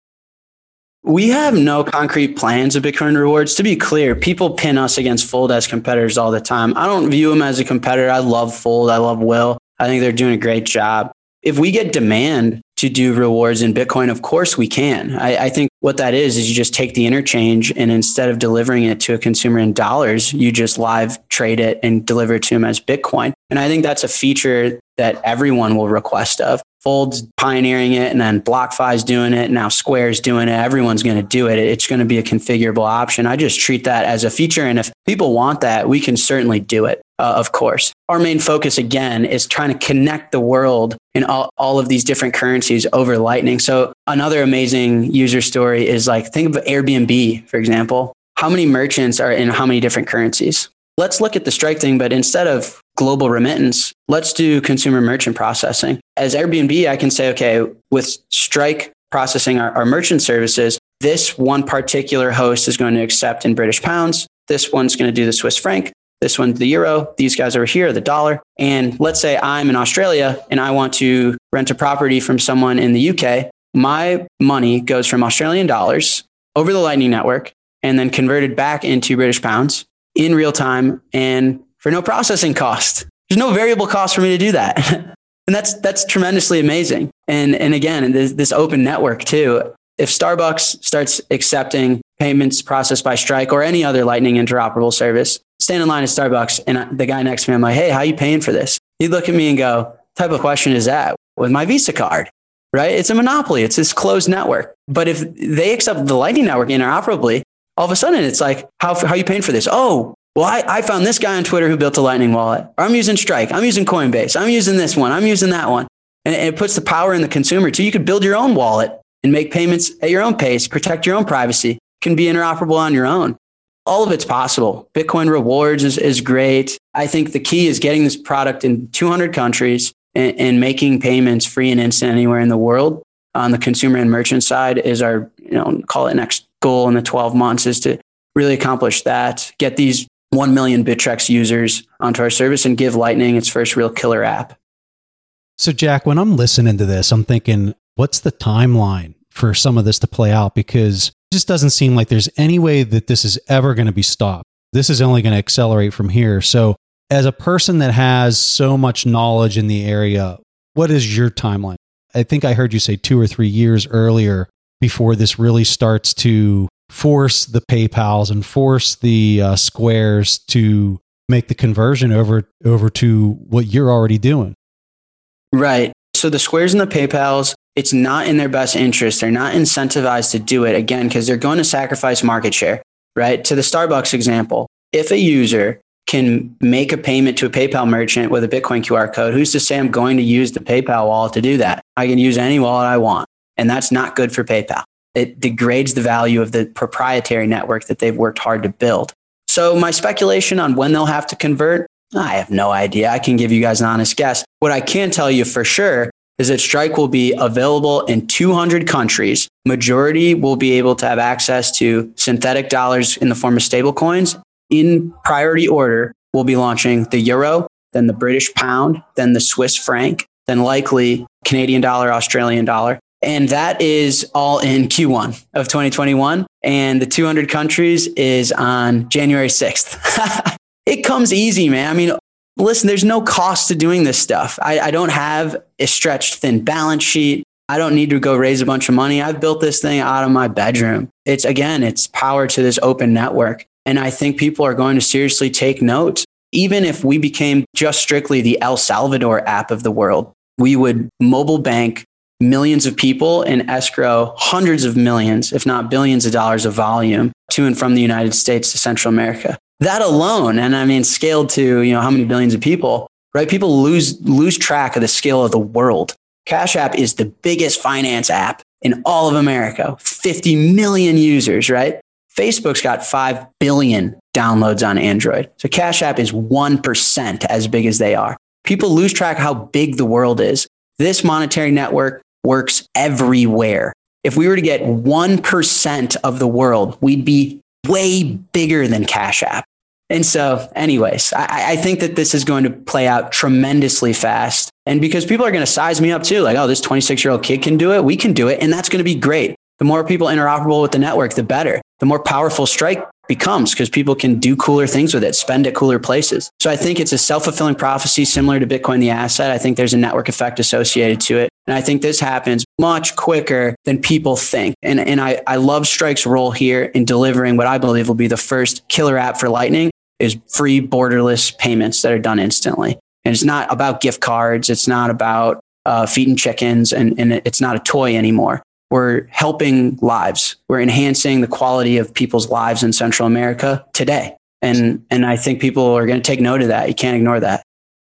We have no concrete plans of Bitcoin rewards. To be clear, people pin us against Fold as competitors all the time. I don't view them as a competitor. I love Fold. I love Will. I think they're doing a great job. If we get demand to do rewards in Bitcoin, of course we can. I, I think what that is, is you just take the interchange and instead of delivering it to a consumer in dollars, you just live trade it and deliver it to them as Bitcoin. And I think that's a feature that everyone will request of. Fold's pioneering it, and then BlockFi's doing it. Now Square's doing it. Everyone's going to do it. It's going to be a configurable option. I just treat that as a feature. And if people want that, we can certainly do it, uh, of course. Our main focus, again, is trying to connect the world in all, all of these different currencies over Lightning. So another amazing user story is like, think of Airbnb, for example. How many merchants are in how many different currencies? Let's look at the Strike thing, but instead of global remittance, let's do consumer merchant processing. As Airbnb, I can say, okay, with Strike processing our, our merchant services, this one particular host is going to accept in British pounds. This one's going to do the Swiss franc. This one's the euro. These guys over here are the dollar. And let's say I'm in Australia and I want to rent a property from someone in the U K. My money goes from Australian dollars over the Lightning Network and then converted back into British pounds in real time and for no processing cost. There's no variable cost for me to do that. And that's that's tremendously amazing. And, and again, this, this open network too. If Starbucks starts accepting payments processed by Strike or any other Lightning interoperable service, stand in line at Starbucks and the guy next to me, I'm like, hey, how are you paying for this? He'd look at me and go, what type of question is that? With my Visa card, right? It's a monopoly. It's this closed network. But if they accept the Lightning Network interoperably, all of a sudden it's like, how, how are you paying for this? Oh, well, I, I found this guy on Twitter who built a Lightning wallet. Or I'm using Strike. I'm using Coinbase. I'm using this one. I'm using that one. And it puts the power in the consumer too. You could build your own wallet and make payments at your own pace, protect your own privacy. It can be interoperable on your own. All of it's possible. Bitcoin rewards is, is great. I think the key is getting this product in two hundred countries and, and making payments free and instant anywhere in the world. On the consumer and merchant side is our, you know, call it next goal in the twelve months is to really accomplish that. Get these one million Bittrex users onto our service and give Lightning its first real killer app. So Jack, when I'm listening to this, I'm thinking, what's the timeline for some of this to play out? Because it just doesn't seem like there's any way that this is ever going to be stopped. This is only going to accelerate from here. So as a person that has so much knowledge in the area, what is your timeline? I think I heard you say two or three years earlier before this really starts to force the PayPals and force the uh, Squares to make the conversion over, over to what you're already doing. Right. So the Squares and the PayPals, it's not in their best interest. They're not incentivized to do it, again, because they're going to sacrifice market share, right? To the Starbucks example, if a user can make a payment to a PayPal merchant with a Bitcoin Q R code, who's to say I'm going to use the PayPal wallet to do that? I can use any wallet I want. And that's not good for PayPal. It degrades the value of the proprietary network that they've worked hard to build. So my speculation on when they'll have to convert, I have no idea. I can give you guys an honest guess. What I can tell you for sure is that Strike will be available in two hundred countries. Majority will be able to have access to synthetic dollars in the form of stable coins. In priority order, we'll be launching the euro, then the British pound, then the Swiss franc, then likely Canadian dollar, Australian dollar. And that is all in Q one of twenty twenty-one. And the two hundred countries is on January sixth. It comes easy, man. I mean, listen, there's no cost to doing this stuff. I, I don't have a stretched thin balance sheet. I don't need to go raise a bunch of money. I've built this thing out of my bedroom. It's, again, it's power to this open network. And I think people are going to seriously take note. Even if we became just strictly the El Salvador app of the world, we would mobile bank millions of people and escrow hundreds of millions, if not billions of dollars of volume to and from the United States to Central America. That alone, and I mean, scaled to, you know, how many billions of people, right? People lose, lose track of the scale of the world. Cash App is the biggest finance app in all of America, fifty million users, right? Facebook's got five billion downloads on Android. So Cash App is one percent as big as they are. People lose track of how big the world is. This monetary network works everywhere. If we were to get one percent of the world, we'd be way bigger than Cash App. And so anyways, I, I think that this is going to play out tremendously fast. And because people are going to size me up too, like, oh, this twenty-six year old kid can do it. We can do it. And that's going to be great. The more people interoperable with the network, the better. The more powerful Strike becomes because people can do cooler things with it, spend at cooler places. So I think it's a self-fulfilling prophecy similar to Bitcoin, the asset. I think there's a network effect associated to it. And I think this happens much quicker than people think. And, and I, I love Strike's role here in delivering what I believe will be the first killer app for Lightning is free borderless payments that are done instantly. And it's not about gift cards. It's not about uh, feeding chickens and, and it's not a toy anymore. We're helping lives. We're enhancing the quality of people's lives in Central America today. And, and I think people are going to take note of that. You can't ignore that.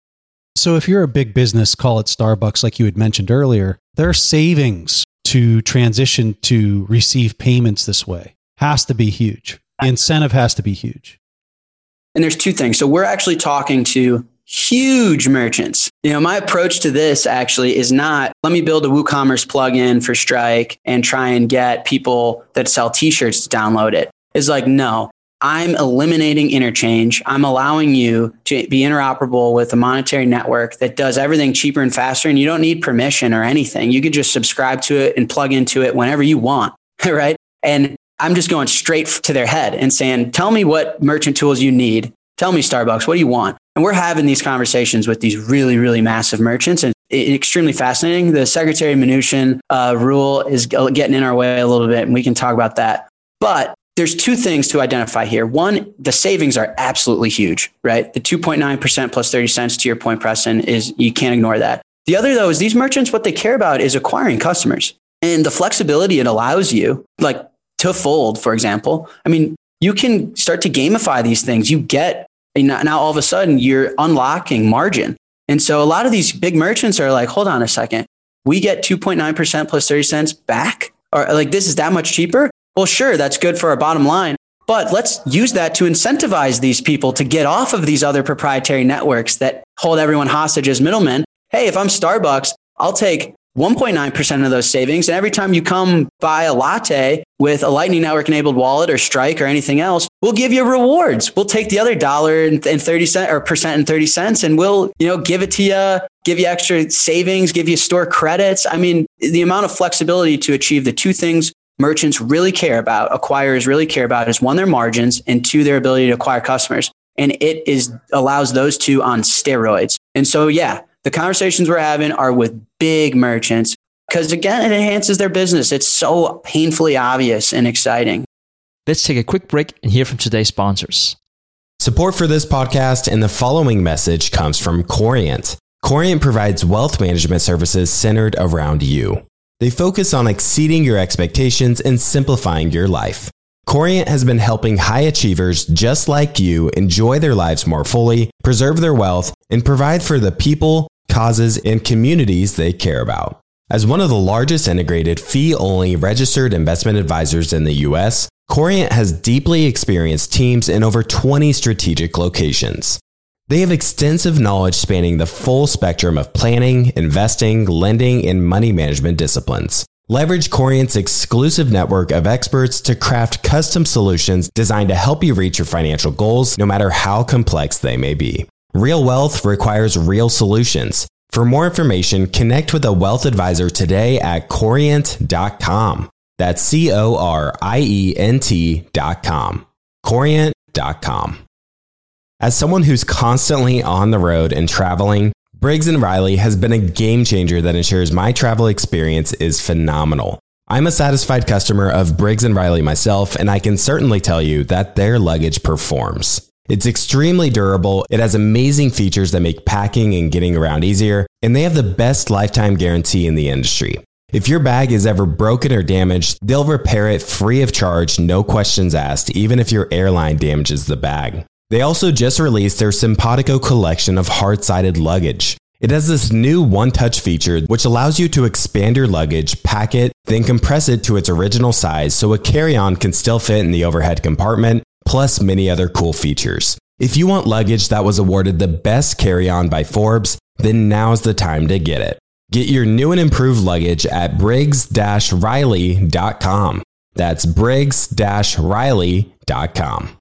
So if you're a big business, call it Starbucks, like you had mentioned earlier, their savings to transition to receive payments this way has to be huge. The incentive has to be huge. And there's two things. So we're actually talking to huge merchants. You know, my approach to this actually is not, let me build a WooCommerce plugin for Strike and try and get people that sell t-shirts to download it. It's like, no, I'm eliminating interchange. I'm allowing you to be interoperable with a monetary network that does everything cheaper and faster. And you don't need permission or anything. You can just subscribe to it and plug into it whenever you want, right? And I'm just going straight to their head and saying, tell me what merchant tools you need. Tell me, Starbucks, what do you want? And we're having these conversations with these really, really massive merchants, and it's extremely fascinating. The Secretary Mnuchin uh, rule is getting in our way a little bit, and we can talk about that. But there's two things to identify here. One, the savings are absolutely huge, right? The two point nine percent plus thirty cents, to your point, Preston, is you can't ignore that. The other, though, is these merchants, what they care about is acquiring customers. And the flexibility it allows you, like to Fold, for example. I mean, you can start to gamify these things. You get, now all of a sudden, you're unlocking margin. And so a lot of these big merchants are like, hold on a second, we get two point nine percent plus thirty cents back? Or like, this is that much cheaper? Well, sure, that's good for our bottom line, but let's use that to incentivize these people to get off of these other proprietary networks that hold everyone hostage as middlemen. Hey, if I'm Starbucks, I'll take one point nine percent of those savings. And every time you come buy a latte with a Lightning Network enabled wallet or Strike or anything else, we'll give you rewards. We'll take the other dollar and thirty cent or percent and thirty cents, and we'll, you know, give it to you, give you extra savings, give you store credits. I mean, the amount of flexibility to achieve the two things merchants really care about, acquirers really care about, is one, their margins, and two, their ability to acquire customers. And it is allows those two on steroids. And so, yeah, the conversations we're having are with big merchants because, again, it enhances their business. It's so painfully obvious and exciting. Let's take a quick break and hear from today's sponsors. Support for this podcast and the following message comes from Corient. Corient provides wealth management services centered around you. They focus on exceeding your expectations and simplifying your life. Corient has been helping high achievers just like you enjoy their lives more fully, preserve their wealth, and provide for the people, causes, and communities they care about. As one of the largest integrated fee-only registered investment advisors in the U S, Corient has deeply experienced teams in over twenty strategic locations. They have extensive knowledge spanning the full spectrum of planning, investing, lending, and money management disciplines. Leverage Corient's exclusive network of experts to craft custom solutions designed to help you reach your financial goals, no matter how complex they may be. Real wealth requires real solutions. For more information, connect with a wealth advisor today at corient dot com. That's C O R I E N T dot com. corient dot com. As someone who's constantly on the road and traveling, Briggs and Riley has been a game changer that ensures my travel experience is phenomenal. I'm a satisfied customer of Briggs and Riley myself, and I can certainly tell you that their luggage performs. It's extremely durable, it has amazing features that make packing and getting around easier, and they have the best lifetime guarantee in the industry. If your bag is ever broken or damaged, they'll repair it free of charge, no questions asked, even if your airline damages the bag. They also just released their Simpatico collection of hard-sided luggage. It has this new one-touch feature which allows you to expand your luggage, pack it, then compress it to its original size so a carry-on can still fit in the overhead compartment, plus many other cool features. If you want luggage that was awarded the best carry-on by Forbes, then now's the time to get it. Get your new and improved luggage at briggs dash riley dot com. That's briggs dash riley dot com.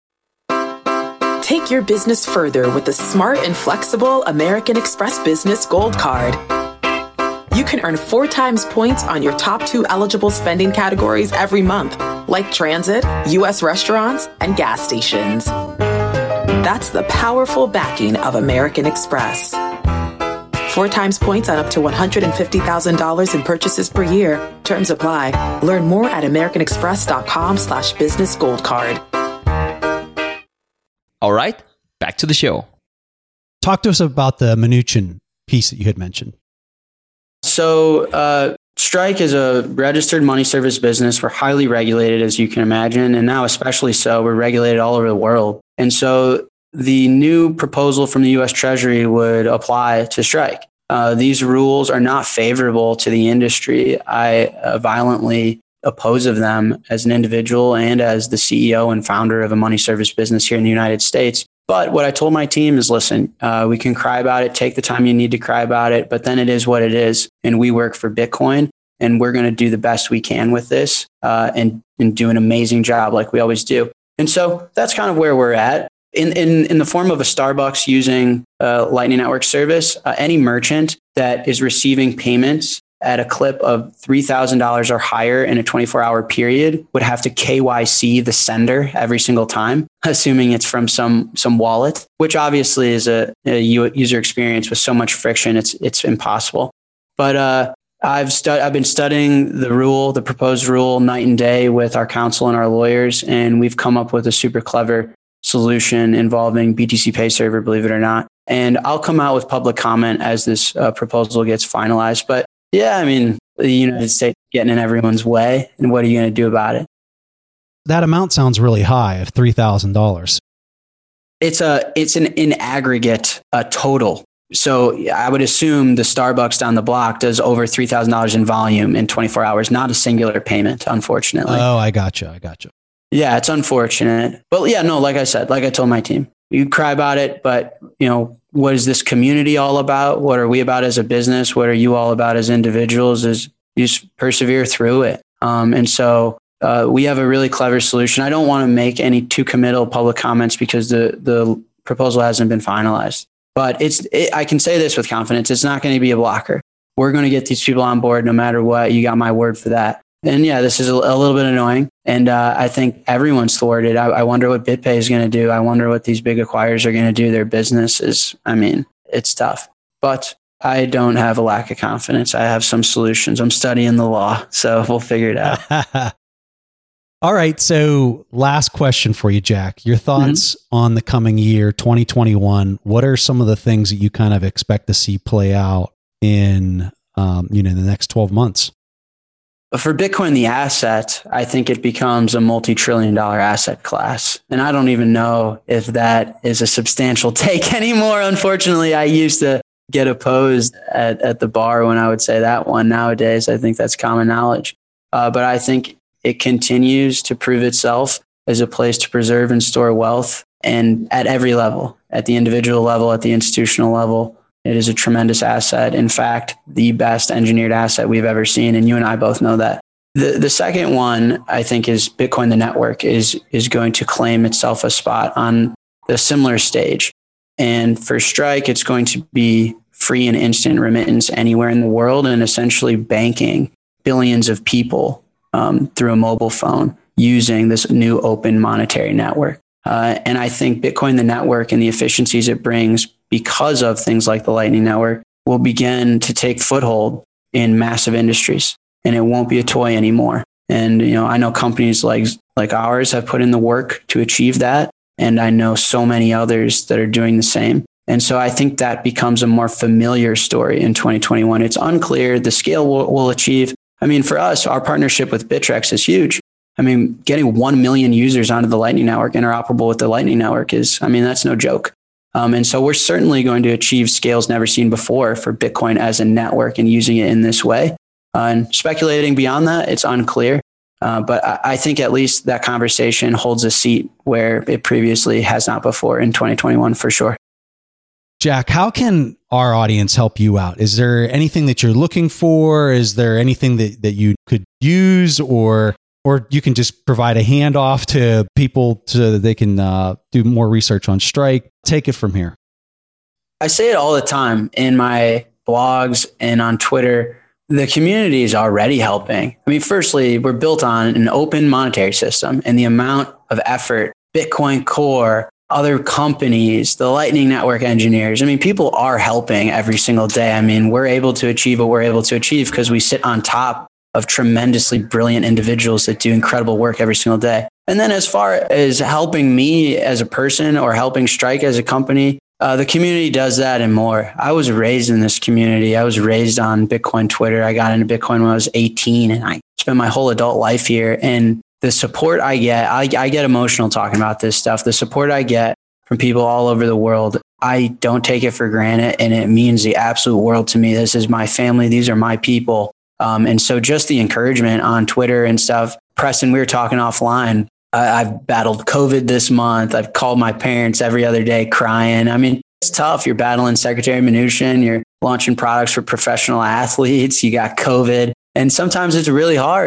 Take your business further with the smart and flexible American Express Business Gold Card. You can earn four times points on your top two eligible spending categories every month, like transit, U S restaurants, and gas stations. That's the powerful backing of American Express. Four times points on up to one hundred fifty thousand dollars in purchases per year. Terms apply. Learn more at americanexpress.com slash business gold card. All right, back to the show. Talk to us about the Mnuchin piece that you had mentioned. So uh, Strike is a registered money service business. We're highly regulated, as you can imagine. And now especially so, we're regulated all over the world. And so the new proposal from the U S Treasury would apply to Strike. Uh, these rules are not favorable to the industry. I uh, violently oppose of them as an individual and as the C E O and founder of a money service business here in the United States. But what I told my team is, listen, uh, we can cry about it, take the time you need to cry about it, but then it is what it is. And we work for Bitcoin, and we're going to do the best we can with this uh, and, and do an amazing job like we always do. And so that's kind of where we're at. In, in, in the form of a Starbucks using a Lightning Network service, uh, any merchant that is receiving payments at a clip of three thousand dollars or higher in a twenty-four hour period would have to K Y C the sender every single time, assuming it's from some some wallet, which obviously is a, a user experience with so much friction, it's it's impossible. But uh, I've stu- I've been studying the rule, the proposed rule, night and day with our counsel and our lawyers, and we've come up with a super clever solution involving B T C Pay Server, believe it or not. And I'll come out with public comment as this uh, proposal gets finalized. But yeah, I mean, the United States getting in everyone's way, and what are you going to do about it? That amount sounds really high of three thousand dollars. It's a it's an in aggregate a total. So I would assume the Starbucks down the block does over three thousand dollars in volume in twenty-four hours, not a singular payment, unfortunately. Oh, I gotcha. I gotcha. Yeah, it's unfortunate. But yeah, no, like I said, like I told my team, you cry about it, but you know, what is this community all about? What are we about as a business? What are you all about as individuals? Is you just persevere through it. Um, and so uh, we have a really clever solution. I don't want to make any too committal public comments because the, the proposal hasn't been finalized, but it's, it, I can say this with confidence. It's not going to be a blocker. We're going to get these people on board no matter what. You got my word for that. And yeah, this is a, a little bit annoying. And uh, I think everyone's thwarted. I, I wonder what BitPay is going to do. I wonder what these big acquirers are going to do. Their business is, I mean, it's tough. But I don't have a lack of confidence. I have some solutions. I'm studying the law, so we'll figure it out. All right. So last question for you, Jack. Your thoughts mm-hmm. on the coming year, twenty twenty-one. What are some of the things that you kind of expect to see play out in, um, you know, in the next twelve months? For Bitcoin, the asset, I think it becomes a multi-trillion dollar asset class. And I don't even know if that is a substantial take anymore. Unfortunately, I used to get opposed at, at the bar when I would say that one. Nowadays, I think that's common knowledge. Uh, but I think it continues to prove itself as a place to preserve and store wealth. And at every level, at the individual level, at the institutional level, it is a tremendous asset. In fact, the best engineered asset we've ever seen. And you and I both know that. The the second one, I think, is Bitcoin, the network, is, is going to claim itself a spot on a similar stage. And for Strike, it's going to be free and instant remittance anywhere in the world and essentially banking billions of people um, through a mobile phone using this new open monetary network. Uh, and I think Bitcoin, the network, and the efficiencies it brings because of things like the Lightning Network will begin to take foothold in massive industries, and it won't be a toy anymore. And, you know, I know companies like, like ours have put in the work to achieve that. And I know so many others that are doing the same. And so I think that becomes a more familiar story in twenty twenty-one. It's unclear the scale we'll, we'll achieve. I mean, for us, our partnership with Bittrex is huge. I mean, getting one million users onto the Lightning Network, interoperable with the Lightning Network is, I mean, that's no joke. Um, and so we're certainly going to achieve scales never seen before for Bitcoin as a network and using it in this way. Uh, and speculating beyond that, it's unclear. Uh, but I, I think at least that conversation holds a seat where it previously has not before in twenty twenty-one, for sure. Jack, how can our audience help you out? Is there anything that you're looking for? Is there anything that, that you could use, or or you can just provide a handoff to people so that they can uh, do more research on Strike? Take it from here. I say it all the time in my blogs and on Twitter. The community is already helping. I mean, firstly, we're built on an open monetary system, and the amount of effort, Bitcoin Core, other companies, the Lightning Network engineers, I mean, people are helping every single day. I mean, we're able to achieve what we're able to achieve because we sit on top of tremendously brilliant individuals that do incredible work every single day. And then as far as helping me as a person or helping Strike as a company, uh, the community does that and more. I was raised in this community. I was raised on Bitcoin Twitter. I got into Bitcoin when I was eighteen, and I spent my whole adult life here. And the support I get, I, I get emotional talking about this stuff. The support I get from people all over the world, I don't take it for granted, and it means the absolute world to me. This is my family. These are my people. Um, and so just the encouragement on Twitter and stuff. Preston, we were talking offline. Uh, I've battled COVID this month. I've called my parents every other day crying. I mean, it's tough. You're battling Secretary Mnuchin. You're launching products for professional athletes. You got COVID. And sometimes it's really hard.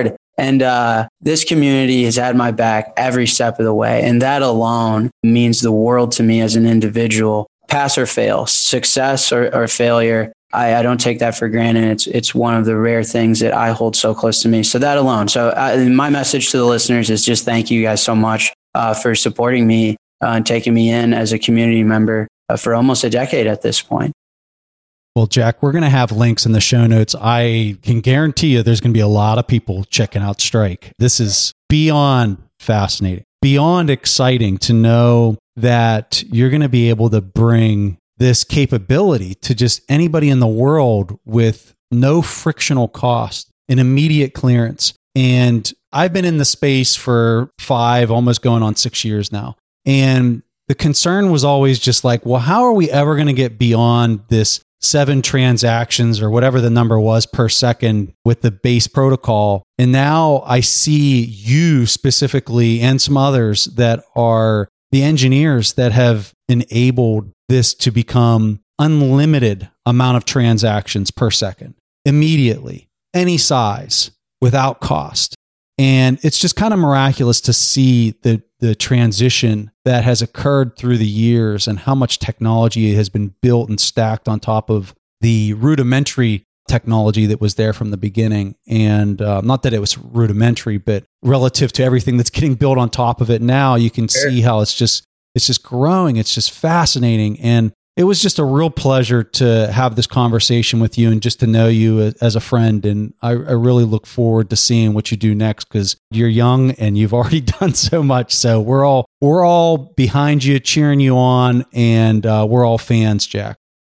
And uh, this community has had my back every step of the way. And that alone means the world to me as an individual. Pass or fail, success or, or failure, I, I don't take that for granted. It's it's one of the rare things that I hold so close to me. So that alone. So I, my message to the listeners is just thank you guys so much uh, for supporting me uh, and taking me in as a community member uh, for almost a decade at this point. Well, Jack, we're going to have links in the show notes. I can guarantee you there's going to be a lot of people checking out Strike. This is beyond fascinating, beyond exciting to know that you're going to be able to bring this capability to just anybody in the world with no frictional cost, an immediate clearance. And I've been in the space for five, almost going on six years now. And the concern was always just like, well, how are we ever going to get beyond this seven transactions or whatever the number was per second with the base protocol? And now I see you specifically and some others that are the engineers that have enabled this to become unlimited amount of transactions per second, immediately, any size, without cost. And it's just kind of miraculous to see the the transition that has occurred through the years and how much technology has been built and stacked on top of the rudimentary technology that was there from the beginning. And uh, not that it was rudimentary, but relative to everything that's getting built on top of it now, you can see how it's just it's just growing. It's just fascinating. And it was just a real pleasure to have this conversation with you and just to know you as a friend. And I, I really look forward to seeing what you do next because you're young and you've already done so much. So we're all we're all behind you, cheering you on, and uh, we're all fans, Jack.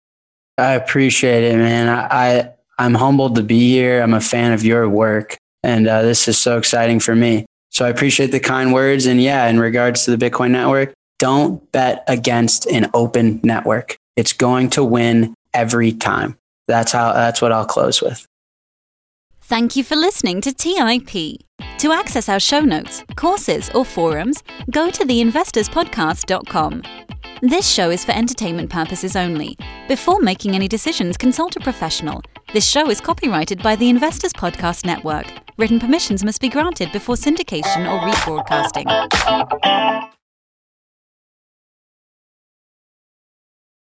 I appreciate it, man. I, I I'm humbled to be here. I'm a fan of your work, and uh, this is so exciting for me. So I appreciate the kind words. And yeah, in regards to the Bitcoin Network, don't bet against an open network. It's going to win every time. That's how. That's what I'll close with. Thank you for listening to T I P. To access our show notes, courses, or forums, go to the investors podcast dot com. This show is for entertainment purposes only. Before making any decisions, consult a professional. This show is copyrighted by the Investors Podcast Network. Written permissions must be granted before syndication or rebroadcasting.